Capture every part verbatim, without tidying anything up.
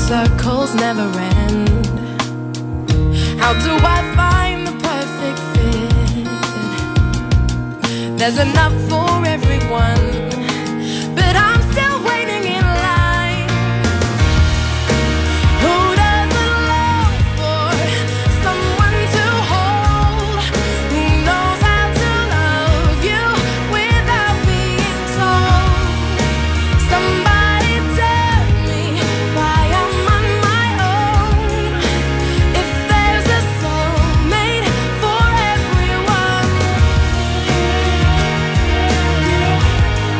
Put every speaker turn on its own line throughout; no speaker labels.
circles never end. How do I find the perfect fit? There's enough for everyone, but I'm still waiting in line. Who doesn't long for someone to hold? Who knows how to love you without being told? Somebody tell me why I'm on my own. If there's a soulmate for everyone.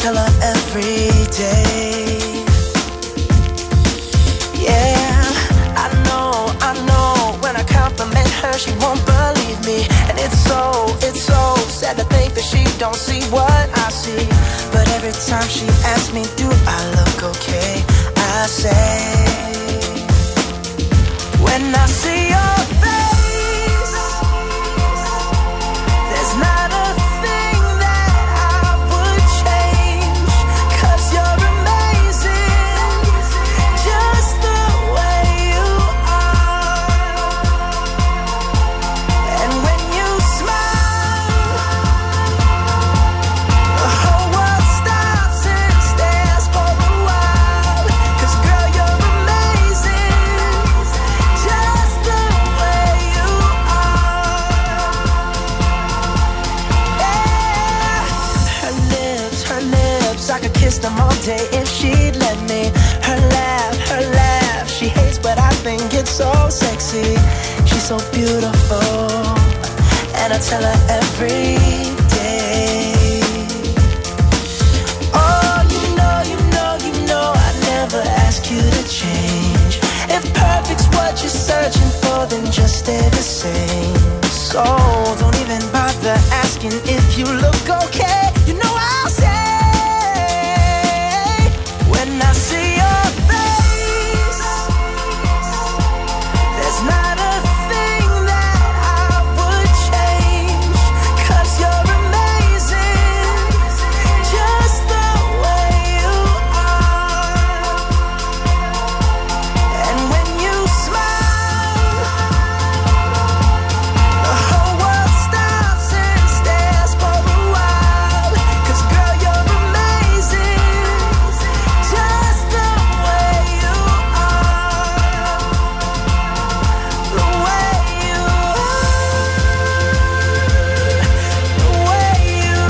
tell her every day. Yeah, I know, I know, when I compliment her she won't believe me. And it's so, it's so sad to think that she don't see what I see. But every time she asks me, do I look okay, I say, when I see your face, there's not a thing that I would change, 'cause you're amazing, just the way you are. And when you smile, the whole world stops and stares for a while. 'Cause girl, you're amazing, just the way you are. Yeah. Her lips, her lips, I could kiss them all day if she'd let me. Her laugh, her laugh, she hates but I think it's so sexy. She's so beautiful, and I tell her every day. Oh, you know, you know, you know I never ask you to change. If perfect's what you're searching for, then just stay the same. So don't even bother asking if you look okay. You know I'll say, when I see your face, there's not a thing that I would change, 'cause you're amazing, just the way you are. And when you smile, the whole world stops and stares for a while. 'Cause girl, you're amazing, just the way you are. The way you are. The way you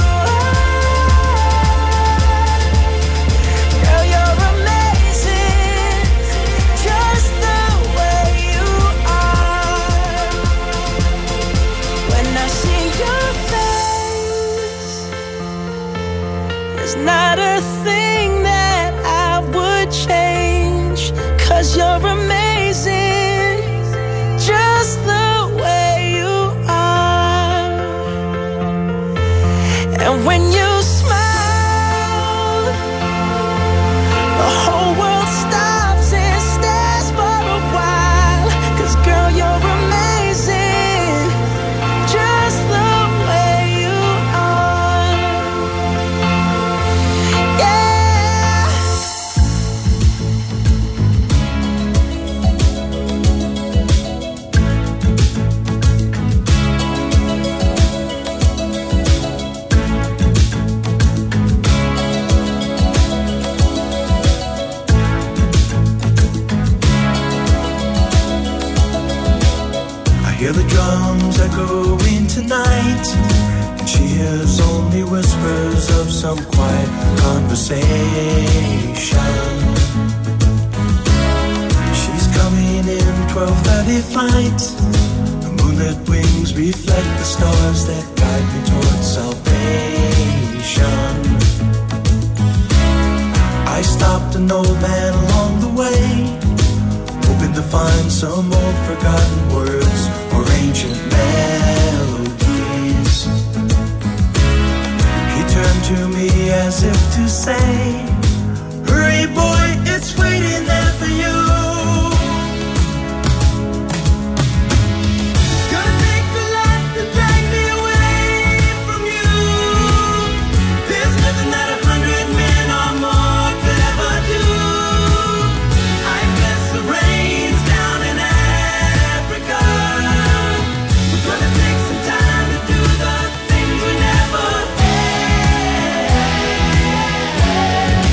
are. Girl, you're amazing, just the way you are. When I see your face, there's not a thing that I would change, 'cause you're amazing, just the way you are. And when you smile, the whole world stops and stares for a while. 'Cause girl, you're amazing, just the way you are. Yeah.
I hear the drums echoing tonight, and she hears only whispers of some quiet conversation. She's coming in twelve thirty flight. The moonlit wings reflect the stars that guide me towards salvation. I stopped an old man along the way, hoping to find some old forgotten words or ancient melodies. He turned to me as if to say, hurry boy, it's waiting there for you. It's gonna take a lot to drag me away from you. There's nothing that a hundred men or more could ever do. I bless the rains down in Africa. We're gonna take some time to do the things we never had.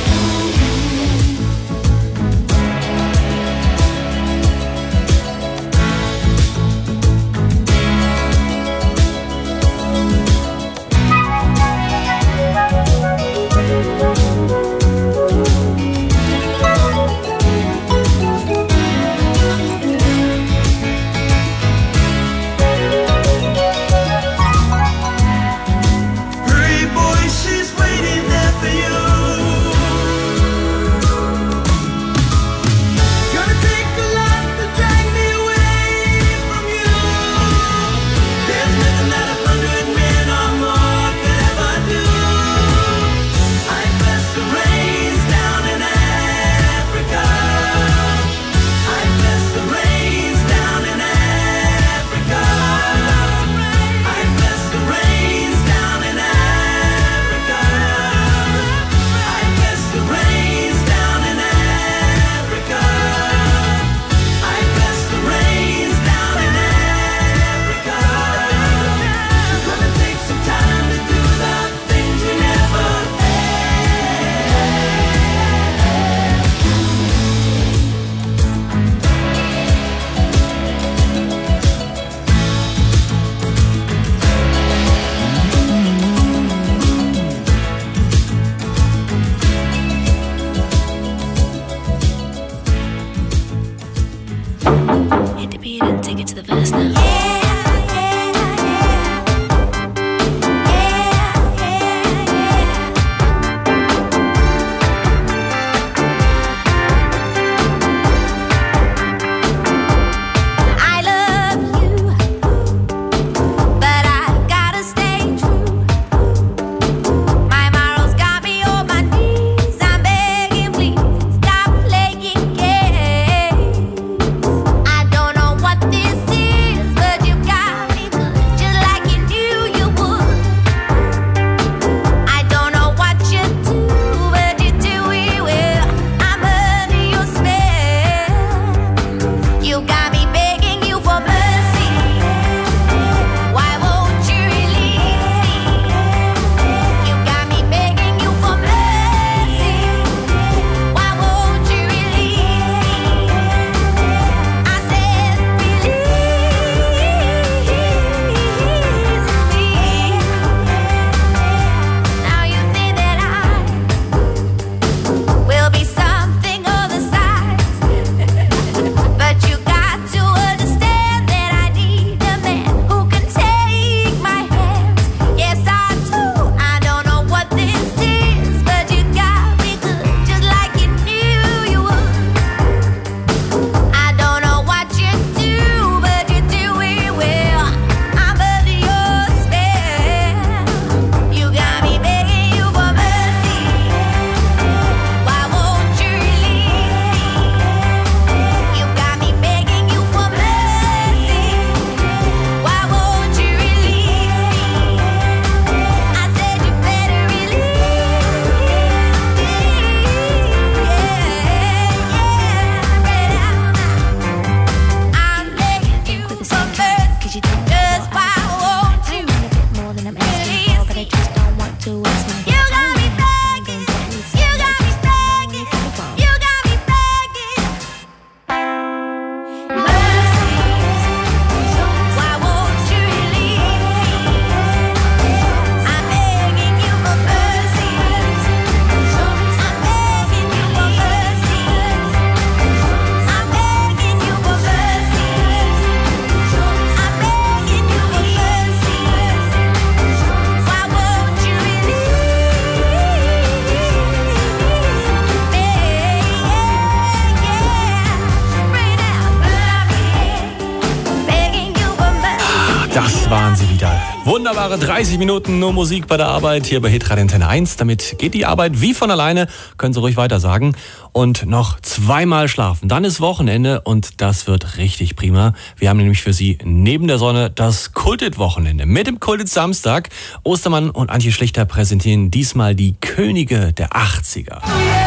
Wunderbare dreißig Minuten nur Musik bei der Arbeit hier bei Hitradio Antenne eins. Damit geht die Arbeit wie von alleine, können Sie ruhig weiter sagen. Und noch zweimal schlafen. Dann ist Wochenende und das wird richtig prima. Wir haben nämlich für Sie neben der Sonne das Kultet-Wochenende. Mit dem Kultet-Samstag. Ostermann und Antje Schlichter präsentieren diesmal die Könige der achtziger.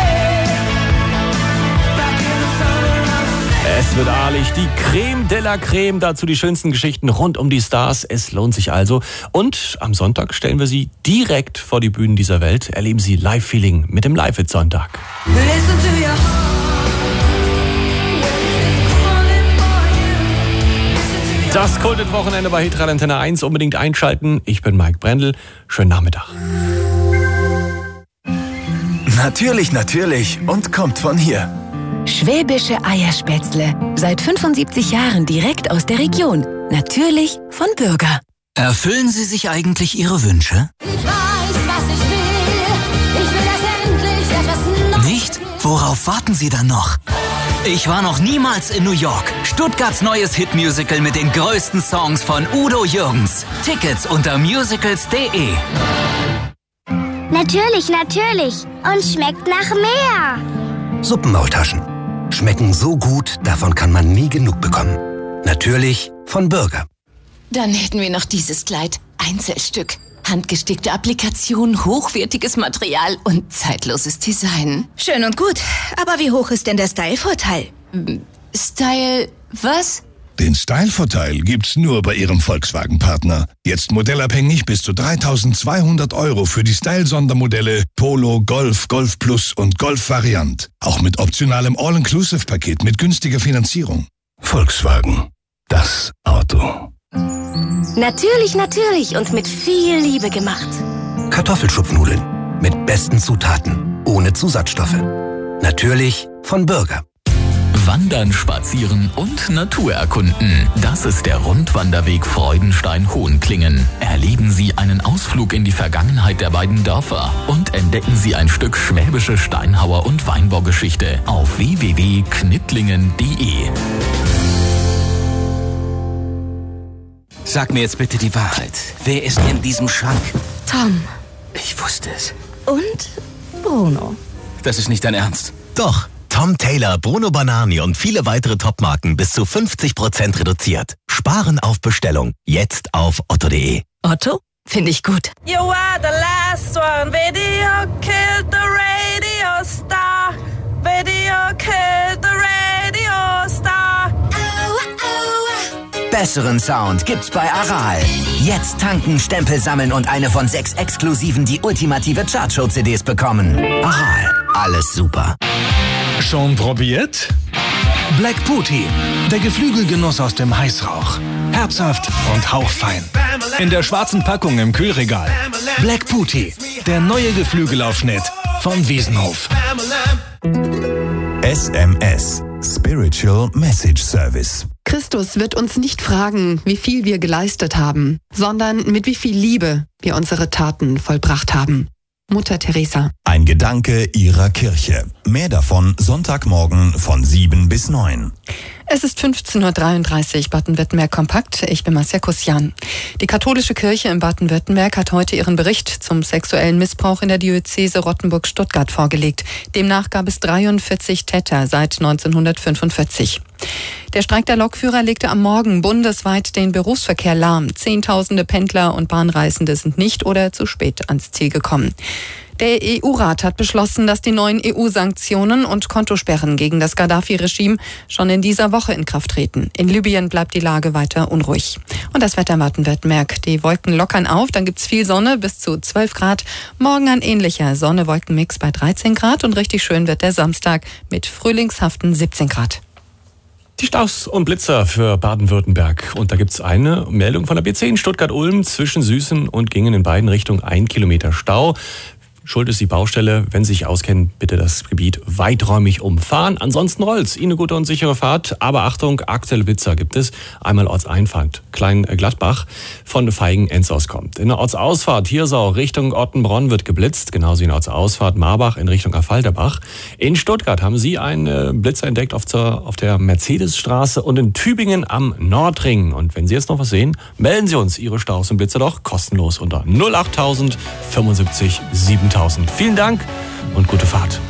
Es wird aalig, die Creme de la Creme, dazu die schönsten Geschichten rund um die Stars. Es lohnt sich also. Und am Sonntag stellen wir Sie direkt vor die Bühnen dieser Welt. Erleben Sie Live-Feeling mit dem Live-Hit-Sonntag. Das Kultet-Wochenende bei Hitradio Antenne eins. Unbedingt einschalten. Ich bin Mike Brendel. Schönen Nachmittag.
Natürlich, natürlich und kommt von hier.
Schwäbische Eierspätzle. Seit fünfundsiebzig Jahren direkt aus der Region. Natürlich von Bürger.
Erfüllen Sie sich eigentlich Ihre Wünsche?
Ich weiß, was ich will. Ich will, dass endlich etwas Neues.
Nicht? Worauf warten Sie dann noch? Ich war noch niemals in New York. Stuttgarts neues Hitmusical mit den größten Songs von Udo Jürgens. Tickets unter musicals punkt de.
Natürlich, natürlich. Und schmeckt nach mehr.
Suppenmaultaschen. Schmecken so gut, davon kann man nie genug bekommen. Natürlich von Bürger.
Dann hätten wir noch dieses Kleid. Einzelstück. Handgestickte Applikation, hochwertiges Material und zeitloses Design.
Schön und gut. Aber wie hoch ist denn der Style-Vorteil?
Style, was?
Den Style-Vorteil gibt's nur bei Ihrem Volkswagen-Partner. Jetzt modellabhängig bis zu dreitausendzweihundert Euro für die Style-Sondermodelle Polo, Golf, Golf Plus und Golf-Variant. Auch mit optionalem All-Inclusive-Paket mit günstiger Finanzierung. Volkswagen. Das Auto.
Natürlich, natürlich und mit viel Liebe gemacht.
Kartoffelschupfnudeln. Mit besten Zutaten. Ohne Zusatzstoffe. Natürlich von Bürger.
Wandern, Spazieren und Natur erkunden. Das ist der Rundwanderweg Freudenstein-Hohenklingen. Erleben Sie einen Ausflug in die Vergangenheit der beiden Dörfer und entdecken Sie ein Stück schwäbische Steinhauer- und Weinbaugeschichte auf w w w punkt knittlingen punkt de.
Sag mir jetzt bitte die Wahrheit. Wer ist in diesem Schrank?
Tom.
Ich wusste es.
Und Bruno.
Das ist nicht dein Ernst.
Doch. Tom Taylor, Bruno Banani und viele weitere Topmarken bis zu fünfzig Prozent reduziert. Sparen auf Bestellung. Jetzt auf otto punkt de.
Otto? Finde ich gut.
You are the last one. Video killed the radio star. Video killed the radio star.
Besseren Sound gibt's bei Aral. Jetzt tanken, Stempel sammeln und eine von sechs exklusiven die ultimative Chartshow-C Ds bekommen. Aral, alles super.
Schon probiert? Black Booty, der Geflügelgenuss aus dem Heißrauch. Herzhaft und hauchfein. In der schwarzen Packung im Kühlregal. Black Booty, der neue Geflügelaufschnitt von Wiesenhof.
S M S, Spiritual Message Service.
Christus wird uns nicht fragen, wie viel wir geleistet haben, sondern mit wie viel Liebe wir unsere Taten vollbracht haben. Mutter Teresa.
Ein Gedanke Ihrer Kirche. Mehr davon Sonntagmorgen von sieben bis neun.
Es ist fünfzehn Uhr dreiunddreißig, Baden-Württemberg kompakt. Ich bin Marcia Kussian. Die katholische Kirche in Baden-Württemberg hat heute ihren Bericht zum sexuellen Missbrauch in der Diözese Rottenburg-Stuttgart vorgelegt. Demnach gab es dreiundvierzig Täter seit neunzehnhundertfünfundvierzig. Der Streik der Lokführer legte am Morgen bundesweit den Berufsverkehr lahm. Zehntausende Pendler und Bahnreisende sind nicht oder zu spät ans Ziel gekommen. Der E U-Rat hat beschlossen, dass die neuen E U-Sanktionen und Kontosperren gegen das Gaddafi-Regime schon in dieser Woche in Kraft treten. In Libyen bleibt die Lage weiter unruhig. Und das Wetter in Baden-Württemberg. Die Wolken lockern auf, dann gibt's viel Sonne bis zu zwölf Grad. Morgen ein ähnlicher Sonne-Wolken-Mix bei dreizehn Grad und richtig schön wird der Samstag mit frühlingshaften siebzehn Grad.
Die Staus und Blitzer für Baden-Württemberg. Und da gibt's eine Meldung von der B zehn Stuttgart-Ulm zwischen Süßen und Gingen in beiden Richtungen ein Kilometer Stau. Schuld ist die Baustelle. Wenn Sie sich auskennen, bitte das Gebiet weiträumig umfahren. Ansonsten rollt's. Ihnen eine gute und sichere Fahrt. Aber Achtung, aktuelle Blitzer gibt es. Einmal Ortseinfahrt Klein-Gladbach von Feigen-Enz aus kommt. In der Ortsausfahrt Hirsau Richtung Ottenbronn wird geblitzt. Genauso wie in der Ortsausfahrt Marbach in Richtung Affalterbach. In Stuttgart haben Sie einen Blitzer entdeckt auf der, auf der Mercedesstraße und in Tübingen am Nordring. Und wenn Sie jetzt noch was sehen, melden Sie uns Ihre Staus und Blitzer doch kostenlos unter null achttausend fünfundsiebzig siebentausend. Vielen Dank und gute Fahrt.